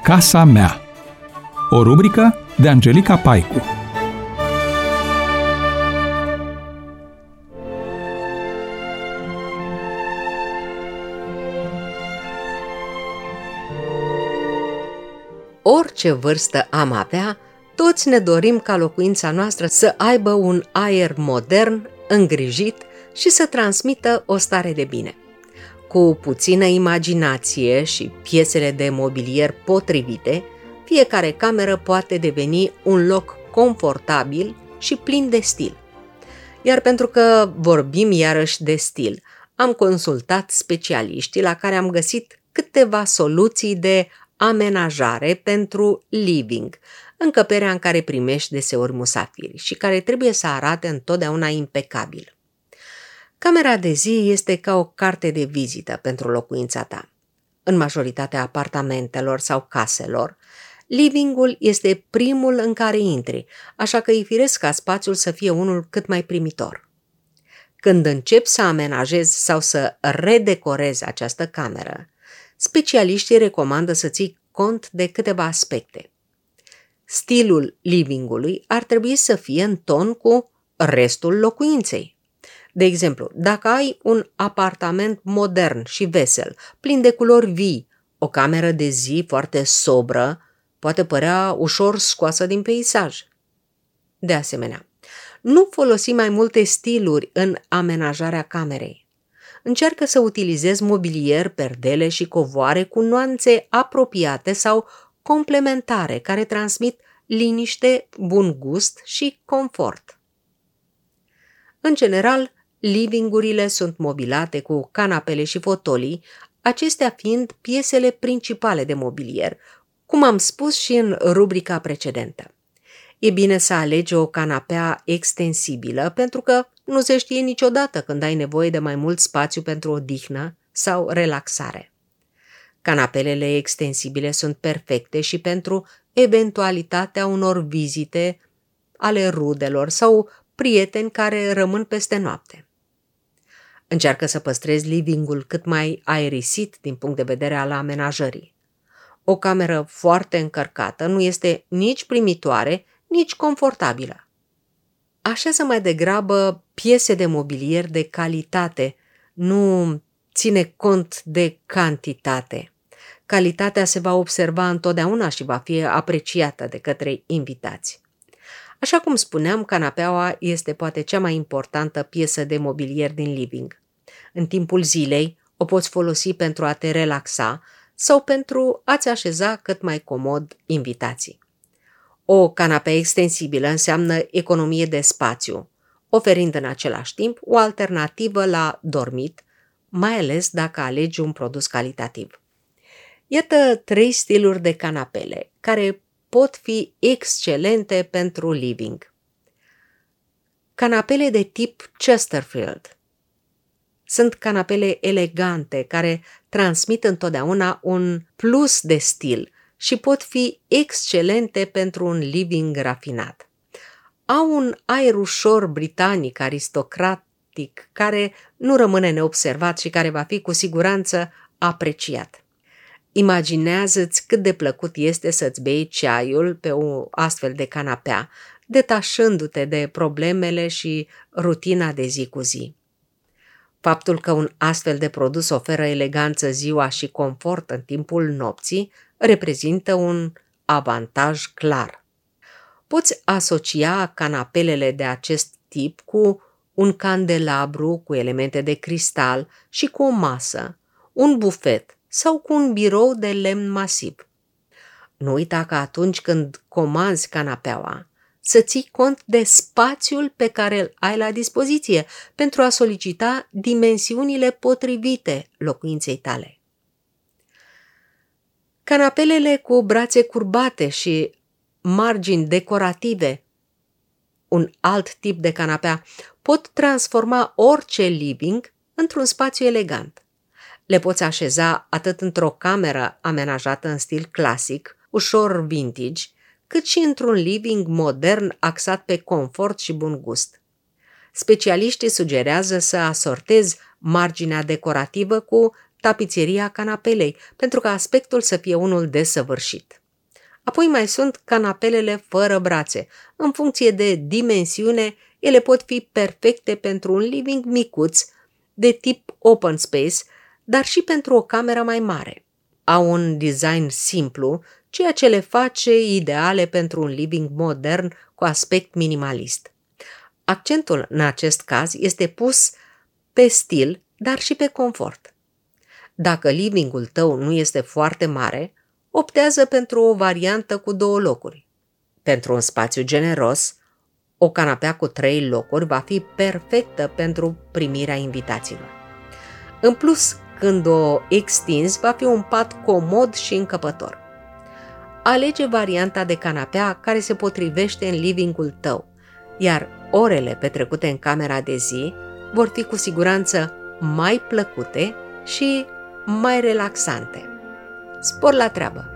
Casa mea. O rubrică de Angelica Paicu. Orice vârstă am avea, toți ne dorim ca locuința noastră să aibă un aer modern, îngrijit și să transmită o stare de bine. Cu puțină imaginație și piesele de mobilier potrivite, fiecare cameră poate deveni un loc confortabil și plin de stil. Iar pentru că vorbim iarăși de stil, am consultat specialiștii la care am găsit câteva soluții de amenajare pentru living, încăperea în care primești deseori musafiri și care trebuie să arate întotdeauna impecabil. Camera de zi este ca o carte de vizită pentru locuința ta. În majoritatea apartamentelor sau caselor, livingul este primul în care intri, așa că e firesc ca spațiul să fie unul cât mai primitor. Când începi să amenajezi sau să redecorezi această cameră, specialiștii recomandă să ții cont de câteva aspecte. Stilul livingului ar trebui să fie în ton cu restul locuinței. De exemplu, dacă ai un apartament modern și vesel, plin de culori vii, o cameră de zi foarte sobră poate părea ușor scoasă din peisaj. De asemenea, nu folosi mai multe stiluri în amenajarea camerei. Încearcă să utilizezi mobilier, perdele și covoare cu nuanțe apropiate sau complementare care transmit liniște, bun gust și confort. În general, livingurile sunt mobilate cu canapele și fotolii, acestea fiind piesele principale de mobilier, cum am spus și în rubrica precedentă. E bine să alegi o canapea extensibilă pentru că nu se știe niciodată când ai nevoie de mai mult spațiu pentru odihnă sau relaxare. Canapelele extensibile sunt perfecte și pentru eventualitatea unor vizite ale rudelor sau prieteni care rămân peste noapte. Încearcă să păstrezi livingul cât mai aerisit din punct de vedere al amenajării. O cameră foarte încărcată nu este nici primitoare, nici confortabilă. Așează mai degrabă piese de mobilier de calitate, nu ține cont de cantitate. Calitatea se va observa întotdeauna și va fi apreciată de către invitați. Așa cum spuneam, canapeaua este poate cea mai importantă piesă de mobilier din living. În timpul zilei o poți folosi pentru a te relaxa sau pentru a-ți așeza cât mai comod invitații. O canapea extensibilă înseamnă economie de spațiu, oferind în același timp o alternativă la dormit, mai ales dacă alegi un produs calitativ. Iată 3 stiluri de canapele care pot fi excelente pentru living. Canapele de tip Chesterfield. Sunt canapele elegante care transmit întotdeauna un plus de stil și pot fi excelente pentru un living rafinat. Au un aer ușor britanic, aristocratic, care nu rămâne neobservat și care va fi cu siguranță apreciat. Imaginează-ți cât de plăcut este să-ți bei ceaiul pe o astfel de canapea, detașându-te de problemele și rutina de zi cu zi. Faptul că un astfel de produs oferă eleganță ziua și confort în timpul nopții reprezintă un avantaj clar. Poți asocia canapelele de acest tip cu un candelabru cu elemente de cristal și cu o masă, un bufet sau cu un birou de lemn masiv. Nu uita că atunci când comanzi canapeaua, să ții cont de spațiul pe care îl ai la dispoziție pentru a solicita dimensiunile potrivite locuinței tale. Canapelele cu brațe curbate și margini decorative, un alt tip de canapea, pot transforma orice living într-un spațiu elegant. Le poți așeza atât într-o cameră amenajată în stil clasic, ușor vintage, cât și într-un living modern axat pe confort și bun gust. Specialiștii sugerează să asortezi marginea decorativă cu tapiseria canapelei, pentru ca aspectul să fie unul desăvârșit. Apoi mai sunt canapelele fără brațe. În funcție de dimensiune, ele pot fi perfecte pentru un living micuț, de tip open space, dar și pentru o cameră mai mare. Au un design simplu, ceea ce le face ideale pentru un living modern cu aspect minimalist. Accentul în acest caz este pus pe stil, dar și pe confort. Dacă livingul tău nu este foarte mare, optează pentru o variantă cu 2 locuri. Pentru un spațiu generos, o canapea cu 3 locuri va fi perfectă pentru primirea invitaților. În plus, când o extinzi, va fi un pat comod și încăpător. Alege varianta de canapea care se potrivește în livingul tău, iar orele petrecute în camera de zi vor fi cu siguranță mai plăcute și mai relaxante. Spor la treabă!